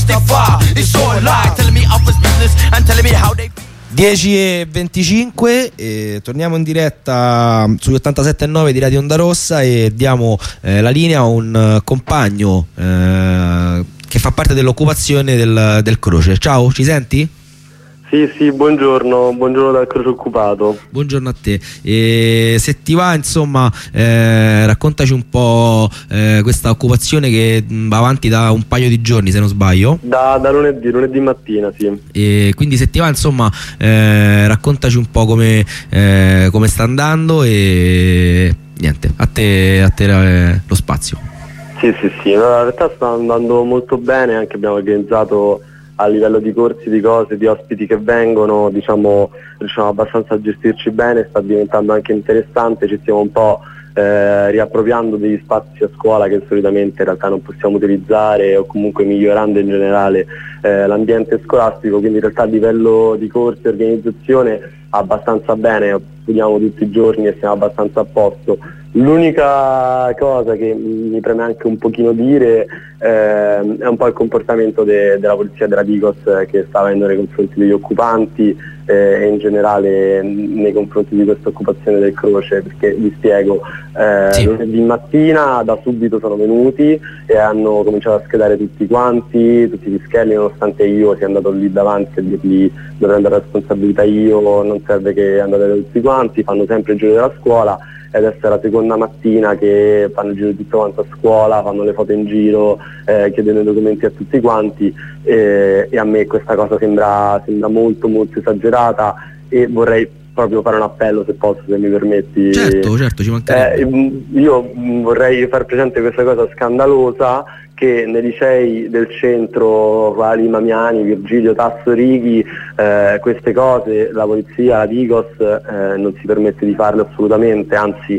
they fire. It's all lie, telling me others business and telling me how they 10:25 e torniamo in diretta sugli 87.9 di Radio Onda Rossa e diamo la linea a un compagno che fa parte dell'occupazione del Croce. Ciao, ci senti? Sì, buongiorno dal Croce Occupato. Buongiorno a te. Se ti va, insomma, raccontaci un po' questa occupazione che va avanti da un paio di giorni, se non sbaglio. Da lunedì mattina, sì. E quindi se ti va, insomma, raccontaci un po' come sta andando e niente, a te lo spazio. Sì, in realtà sta andando molto bene, anche abbiamo organizzato a livello di corsi, di cose, di ospiti che vengono, diciamo, riusciamo abbastanza a gestirci bene, sta diventando anche interessante, ci stiamo un po' riappropriando degli spazi a scuola che solitamente in realtà non possiamo utilizzare, o comunque migliorando in generale l'ambiente scolastico, quindi in realtà a livello di corsi e organizzazione abbastanza bene, studiamo tutti i giorni e siamo abbastanza a posto. L'unica cosa che mi preme anche un pochino dire è un po' il comportamento della polizia della Digos che sta avendo nei confronti degli occupanti e in generale nei confronti di questa occupazione del Croce, perché vi spiego, lunedì mattina da subito sono venuti e hanno cominciato a schedare tutti quanti, tutti gli schemi, nonostante io sia andato lì davanti a dirgli dovrei andare a responsabilità io, non serve che andate tutti quanti, fanno sempre il giro della scuola. E adesso è la seconda mattina che fanno il giro di tutto quanto a scuola, fanno le foto in giro, chiedono i documenti a tutti quanti e a me questa cosa sembra molto molto esagerata e vorrei proprio fare un appello, se posso, se mi permetti. Certo, ci mancherebbe. Io vorrei far presente questa cosa scandalosa, che nei licei del centro, quali Mamiani, Virgilio, Tasso, Righi, queste cose la polizia, la Digos non si permette di farle assolutamente, anzi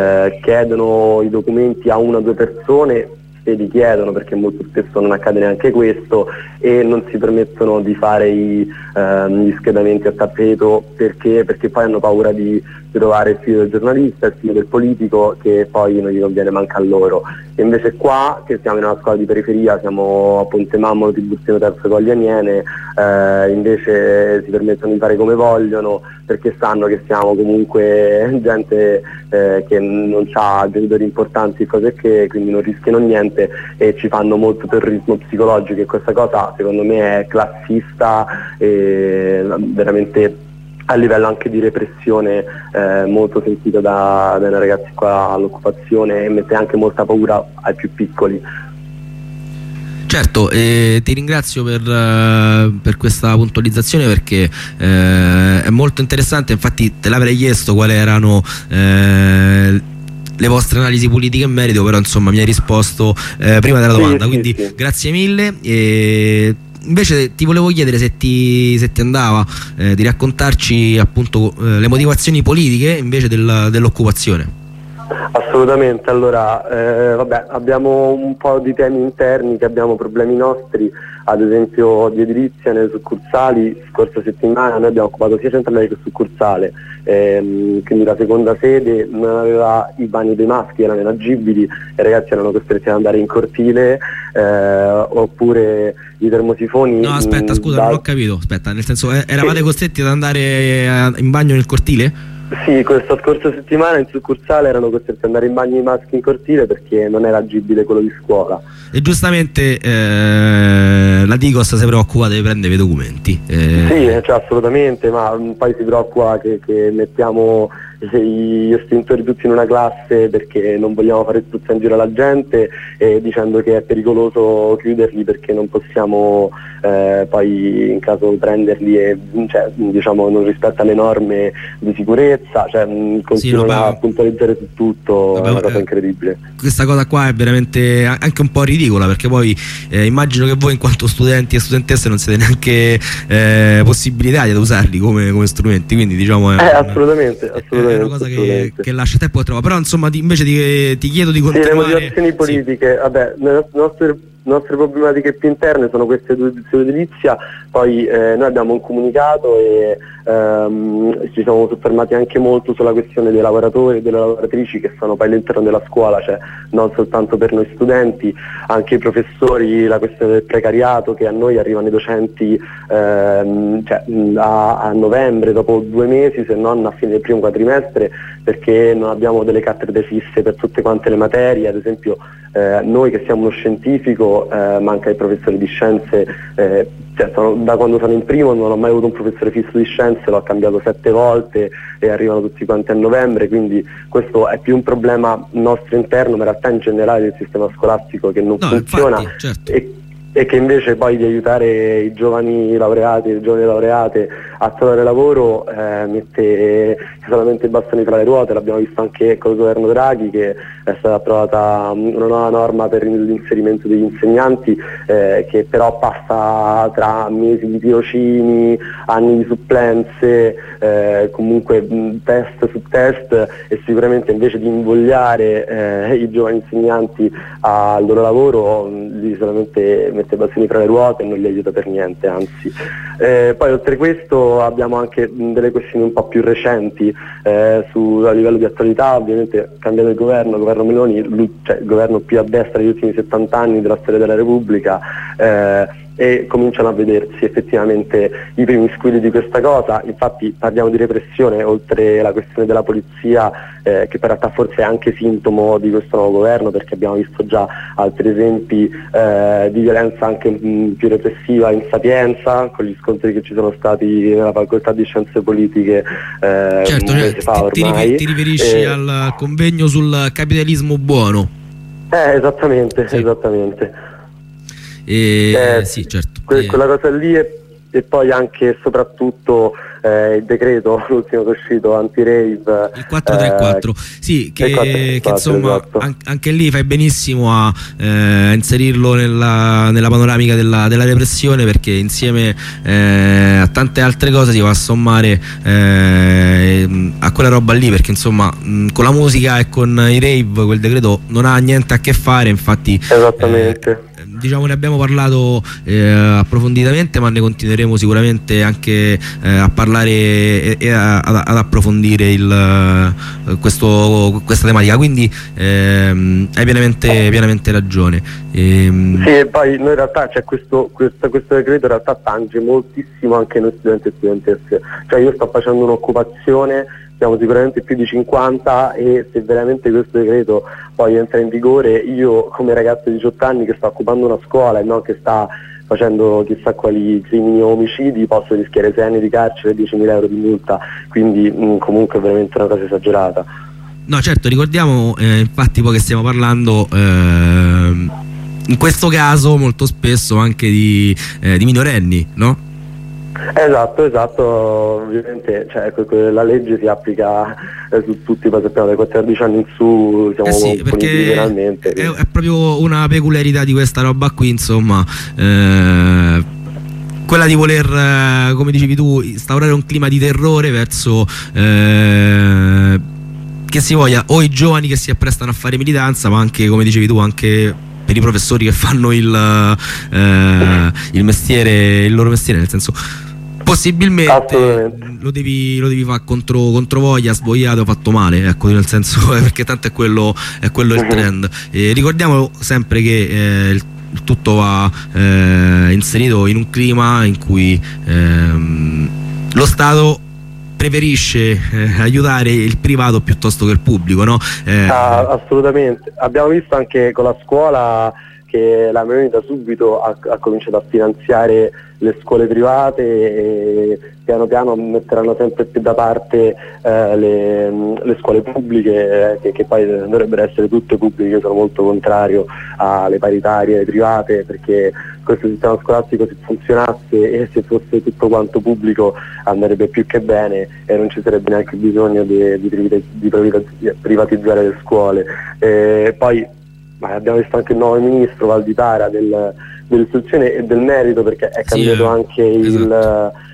chiedono i documenti a una o due persone, se li chiedono, perché molto spesso non accade neanche questo, e non si permettono di fare gli schedamenti a tappeto perché poi hanno paura di trovare il figlio del giornalista, il figlio del politico, che poi non gli conviene manca a loro. E invece qua, che siamo in una scuola di periferia, siamo a Ponte Mammolo, Tiburtino Terzo, Colli Aniene, invece si permettono di fare come vogliono, perché sanno che siamo comunque gente che non ha genitori importanti, cose che quindi non rischiano niente e ci fanno molto terrorismo psicologico, e questa cosa secondo me è classista e veramente a livello anche di repressione molto sentita dai ragazzi qua all'occupazione, e mette anche molta paura ai più piccoli. Certo, ti ringrazio per questa puntualizzazione, perché è molto interessante. Infatti te l'avrei chiesto quali erano le vostre analisi politiche in merito, però insomma mi hai risposto prima della domanda, quindi sì. Grazie mille. Invece ti volevo chiedere se ti andava di raccontarci appunto le motivazioni politiche invece dell'occupazione. Assolutamente, allora abbiamo un po' di temi interni, che abbiamo problemi nostri, ad esempio di edilizia nelle succursali. Scorsa settimana noi abbiamo occupato sia centrale che succursale, quindi la seconda sede non aveva i bagni dei maschi, erano inagibili e i ragazzi erano costretti ad andare in cortile, oppure i termosifoni. No, aspetta, scusa, non ho capito, aspetta, nel senso eravate costretti ad andare in bagno nel cortile? Sì, questa scorsa settimana in succursale erano costretti ad andare in bagno i maschi in cortile perché non era agibile quello di scuola. E giustamente la Digos si preoccupa di prendere i documenti. Sì, cioè, assolutamente, ma poi si preoccupa che mettiamo gli estintori tutti in una classe perché non vogliamo fare spruzza in giro alla gente, dicendo che è pericoloso chiuderli perché non possiamo poi in caso prenderli e diciamo non rispetta le norme di sicurezza, continuano a puntualizzare su tutto. È una cosa incredibile. Questa cosa qua è veramente anche un po' ridicola, perché poi immagino che voi in quanto studenti e studentesse non siete neanche possibilitati ad usarli come strumenti, quindi diciamo assolutamente è una cosa che lascia tempo a trovare. Però insomma invece ti chiedo di continuare. Sì, le motivazioni politiche, nelle nostre problematiche più interne sono queste due istituzioni edilizia, poi noi abbiamo un comunicato e ci siamo soffermati anche molto sulla questione dei lavoratori e delle lavoratrici che sono poi all'interno della scuola, cioè non soltanto per noi studenti, anche i professori, la questione del precariato, che a noi arrivano i docenti a novembre, dopo 2 mesi, se non a fine del primo quadrimestre, perché non abbiamo delle cattedre fisse per tutte quante le materie. Ad esempio noi che siamo uno scientifico, manca i professori di scienze, da quando sono in primo non ho mai avuto un professore fisso di scienze, l'ho cambiato 7 volte e arrivano tutti quanti a novembre, quindi questo è più un problema nostro interno, ma in realtà in generale del sistema scolastico che non funziona. Infatti, certo. E che invece poi di aiutare i giovani laureati e le giovani laureate a trovare lavoro mette solamente i bastoni tra le ruote. L'abbiamo visto anche con il governo Draghi, che è stata approvata una nuova norma per l'inserimento degli insegnanti, che però passa tra mesi di tirocini, anni di supplenze, comunque test su test, e sicuramente invece di invogliare i giovani insegnanti al loro lavoro li solamente mette i bastoni fra le ruote e non li aiuta per niente, anzi. Poi oltre questo abbiamo anche delle questioni un po' più recenti a livello di attualità. Ovviamente cambiando il governo Meloni, il governo più a destra degli ultimi 70 anni della storia della Repubblica, e cominciano a vedersi effettivamente i primi squilli di questa cosa. Infatti parliamo di repressione, oltre alla questione della polizia, che per realtà forse è anche sintomo di questo nuovo governo, perché abbiamo visto già altri esempi di violenza anche più repressiva in Sapienza, con gli scontri che ci sono stati nella facoltà di scienze politiche certo, un mese fa ormai. Ti riferisci al convegno sul capitalismo buono? Esattamente, sì. Esattamente. Sì, certo. Quella cosa lì, e poi anche e soprattutto il decreto l'ultimo che è uscito anti-rave, il 434, sì, che insomma esatto. Anche lì fai benissimo a inserirlo nella panoramica della repressione, perché insieme a tante altre cose si va a sommare a quella roba lì, perché insomma con la musica e con i rave quel decreto non ha niente a che fare. Infatti esattamente, diciamo, ne abbiamo parlato approfonditamente, ma ne continueremo sicuramente anche a parlare e ad approfondire questa tematica, quindi hai pienamente ragione. Sì, e poi noi in realtà questo decreto in realtà tange moltissimo anche noi studenti e studentesse, cioè io sto facendo un'occupazione, siamo sicuramente più di 50, e se veramente questo decreto poi entra in vigore, io come ragazzo di 18 anni che sta occupando una scuola e non che sta facendo chissà quali crimini o omicidi, posso rischiare 6 anni di carcere e 10.000 euro di multa, quindi comunque è veramente una cosa esagerata. No, certo, ricordiamo infatti poi che stiamo parlando in questo caso molto spesso anche di minorenni, no? Esatto, ovviamente la legge si applica su tutti, ma sappiamo dai 14 anni in su siamo sì, puniti penalmente. È proprio una peculiarità di questa roba qui, insomma, quella di voler, come dicevi tu, instaurare un clima di terrore verso che si voglia o i giovani che si apprestano a fare militanza, ma anche, come dicevi tu, anche per i professori che fanno il mestiere, il loro mestiere, nel senso, possibilmente lo devi fare contro voglia, svogliato, fatto male, ecco, nel senso, perché tanto è quello il trend. Ricordiamo sempre che il tutto va inserito in un clima in cui lo Stato preferisce aiutare il privato piuttosto che il pubblico, no? Assolutamente. Abbiamo visto anche con la scuola che la Meloni da subito ha cominciato a finanziare le scuole private, e piano piano metteranno sempre più da parte le scuole pubbliche, che poi dovrebbero essere tutte pubbliche. Io sono molto contrario alle paritarie private, perché questo sistema scolastico, se funzionasse e se fosse tutto quanto pubblico, andrebbe più che bene e non ci sarebbe neanche bisogno di privatizzare le scuole. Poi abbiamo visto anche il nuovo ministro Valditara dell'istruzione e del merito, perché è cambiato anche esatto.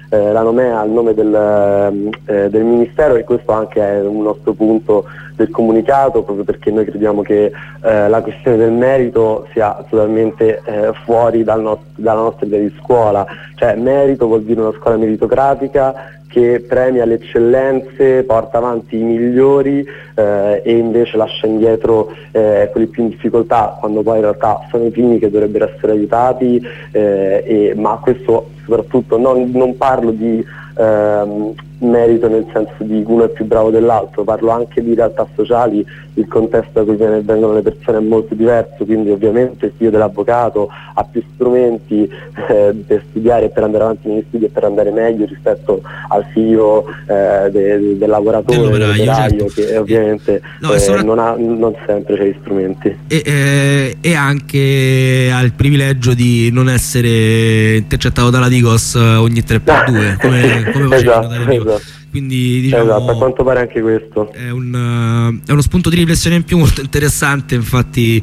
la nomea al nome del Ministero, e questo anche è un nostro punto del comunicato, proprio perché noi crediamo che la questione del merito sia totalmente fuori dalla nostra idea di scuola. Cioè, merito vuol dire una scuola meritocratica che premia le eccellenze, porta avanti i migliori e invece lascia indietro quelli più in difficoltà, quando poi in realtà sono i primi che dovrebbero essere aiutati, ma questo soprattutto non parlo di merito nel senso di uno è più bravo dell'altro, parlo anche di realtà sociali, il contesto da cui vengono le persone è molto diverso, quindi ovviamente il figlio dell'avvocato ha più strumenti per studiare e per andare avanti negli studi e per andare meglio rispetto al figlio del lavoratore, dell'operaio, certo, che ovviamente non sempre c'è gli strumenti. E anche ha il privilegio di non essere intercettato dalla Digos ogni 3x2 come facevano dalle prima. Quindi diciamo, esatto, a quanto pare anche questo è uno spunto di riflessione in più molto interessante. Infatti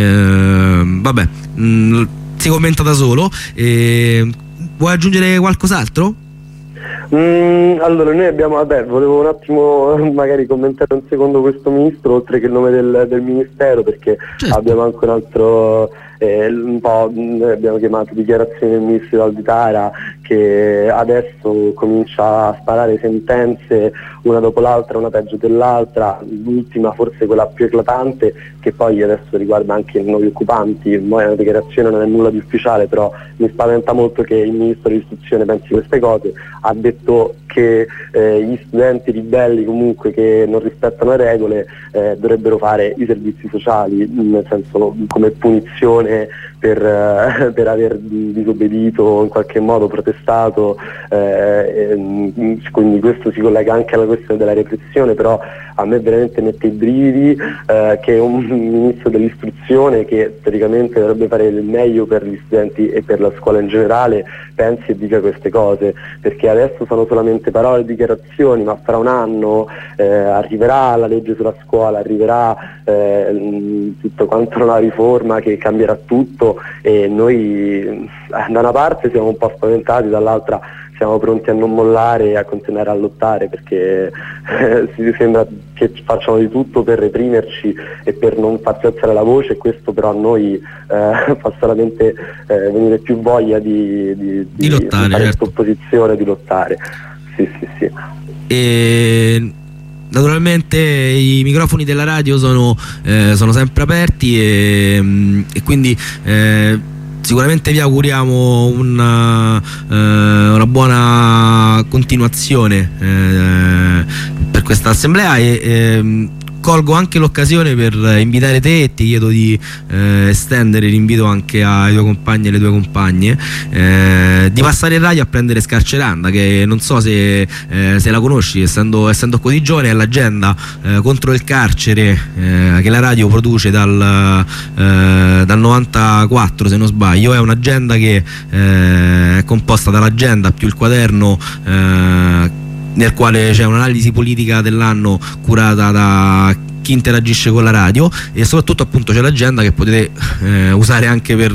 si commenta da solo. Vuoi aggiungere qualcos'altro? Allora, noi abbiamo, volevo un attimo magari commentare un secondo questo ministro, oltre che il nome del ministero, perché certo, abbiamo anche un altro un po' abbiamo chiamato dichiarazione del ministro Valditara, che adesso comincia a sparare sentenze una dopo l'altra, una peggio dell'altra, l'ultima forse quella più eclatante, che poi adesso riguarda anche i nuovi occupanti. La dichiarazione non è nulla di ufficiale, però mi spaventa molto che il ministro dell'istruzione pensi queste cose. Ha detto che gli studenti ribelli, comunque, che non rispettano le regole, dovrebbero fare i servizi sociali, nel senso come punizione per aver disobbedito o in qualche modo protestato, quindi questo si collega anche alla questione della repressione. Però a me veramente mette i brividi che un ministro dell'istruzione, che teoricamente dovrebbe fare il meglio per gli studenti e per la scuola in generale, pensi e dica queste cose, perché adesso sono solamente parole e dichiarazioni, ma fra un anno arriverà la legge sulla scuola, arriverà tutto quanto una riforma che cambierà tutto, e noi da una parte siamo un po' spaventati, dall'altra siamo pronti a non mollare e a continuare a lottare, perché si sembra che facciamo di tutto per reprimerci e per non farci alzare la voce, e questo però a noi fa solamente venire più voglia di lottare, fare certo, opposizione, di lottare. Sì. E naturalmente i microfoni della radio sono sempre aperti, e quindi sicuramente vi auguriamo una buona continuazione per questa assemblea, e colgo anche l'occasione per invitare te, e ti chiedo di estendere l'invito anche ai tuoi compagni e alle tue compagne, di passare in radio a prendere Scarceranda, che non so se la conosci, essendo qua di giovane. È l'agenda contro il carcere che la radio produce dal 94, se non sbaglio. È un'agenda che è composta dall'agenda più il quaderno, nel quale c'è un'analisi politica dell'anno curata da chi interagisce con la radio, e soprattutto appunto c'è l'agenda che potete usare anche per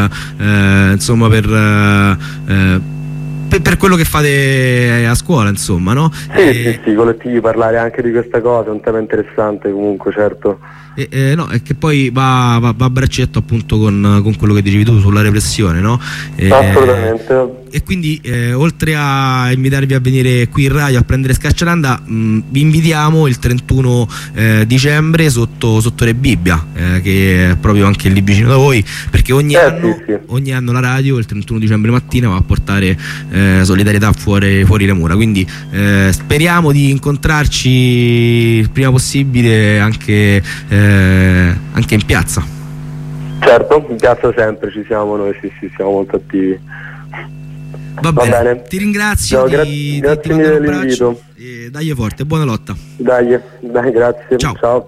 quello che fate a scuola, insomma, no? Sì, collettivi, parlare anche di questa cosa è un tema interessante comunque, certo. No, è che poi va a braccetto appunto con quello che dicevi tu sulla repressione, no? Assolutamente. E quindi oltre a invitarvi a venire qui in radio a prendere Scarceranda, vi invitiamo il 31 dicembre sotto Re Bibbia, che è proprio anche lì vicino da voi, perché ogni anno la radio il 31 dicembre mattina va a portare solidarietà fuori le mura, quindi speriamo di incontrarci il prima possibile anche in piazza. Certo, in piazza sempre ci siamo noi, sì, siamo molto attivi. Va bene. Ti ringrazio. Grazie mille dell'invito. Dai forte, buona lotta. Dai, grazie. Ciao.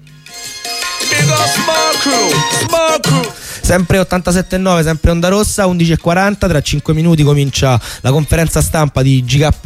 Sempre 87.9, sempre Onda Rossa, 11.40. Tra 5 minuti comincia la conferenza stampa di GK